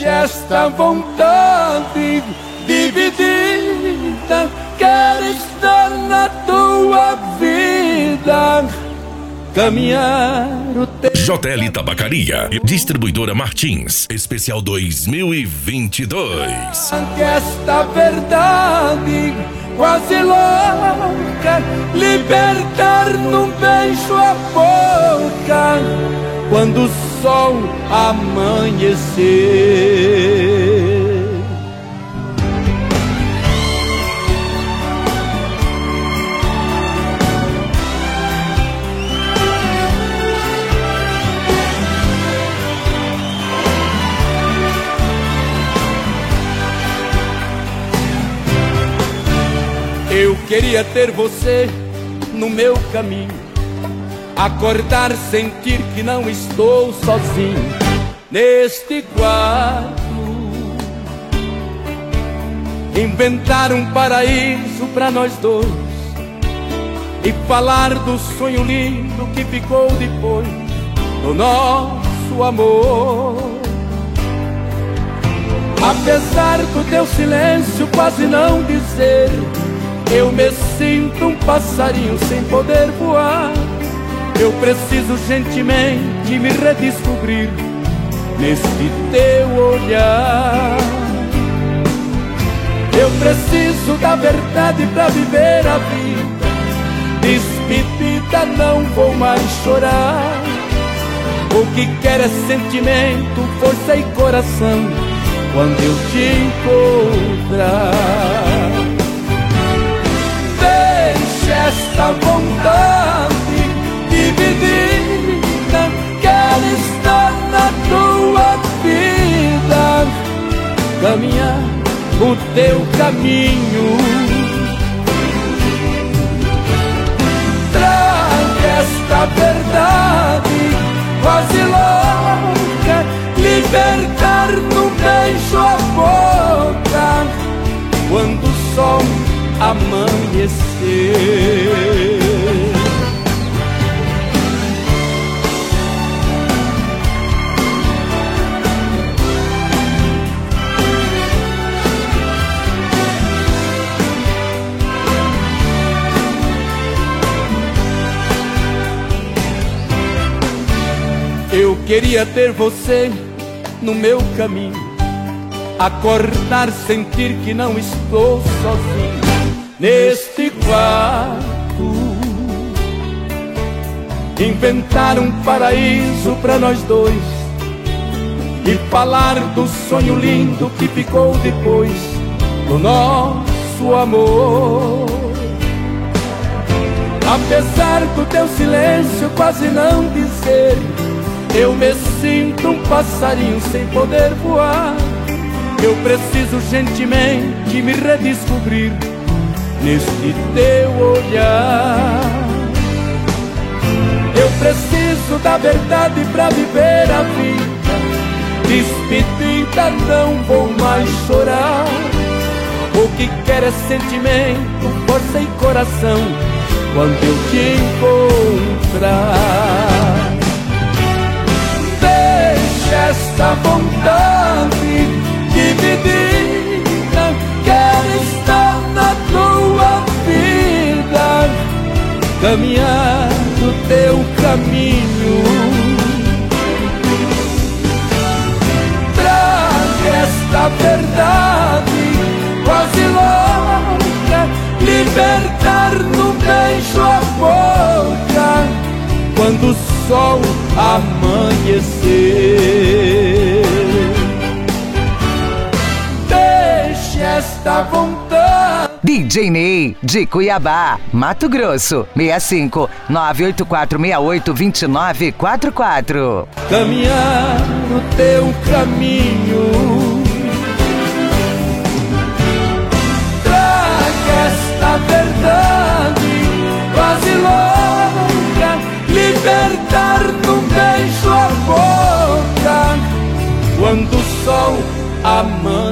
Deixe esta vontade dividida, quero estar na tua vida, caminhar o teu... JL Tabacaria, distribuidora Martins, especial 2022. Que esta verdade quase louca, libertar num beijo a boca, quando o sol amanhecer. Eu queria ter você no meu caminho, acordar, sentir que não estou sozinho neste quarto, inventar um paraíso pra nós dois e falar do sonho lindo que ficou depois do nosso amor. Apesar do teu silêncio quase não dizer, eu me sinto um passarinho sem poder voar. Eu preciso gentilmente me redescobrir neste teu olhar. Eu preciso da verdade pra viver a vida. Despedida, não vou mais chorar. O que quero é sentimento, força e coração quando eu te encontrar. Esta vontade dividida, quero estar na tua vida, caminhar o teu caminho. Traga esta verdade quase louca, libertar num beijo a boca, quando o sol amanhecer. Eu queria ter você no meu caminho, acordar, sentir que não estou sozinho neste quarto, inventar um paraíso pra nós dois e falar do sonho lindo que ficou depois do nosso amor. Apesar do teu silêncio quase não dizer, eu me sinto um passarinho sem poder voar. Eu preciso gentilmente me redescobrir neste teu olhar. Eu preciso da verdade pra viver a vida. Despedida, não vou mais chorar. O que quero é sentimento, força e coração quando eu te encontrar. Deixa esta vontade dividida, quero estar na tua vida, caminhar o teu caminho. Traga esta verdade quase louca, libertar num beijo a boca, quando o sol amanhecer. Deixe esta vontade. DJ Ney, de Cuiabá, Mato Grosso, 65 984682944. Caminhar o teu caminho. Traga esta verdade quase louca, libertar num beijo a boca, quando o sol amanhecer.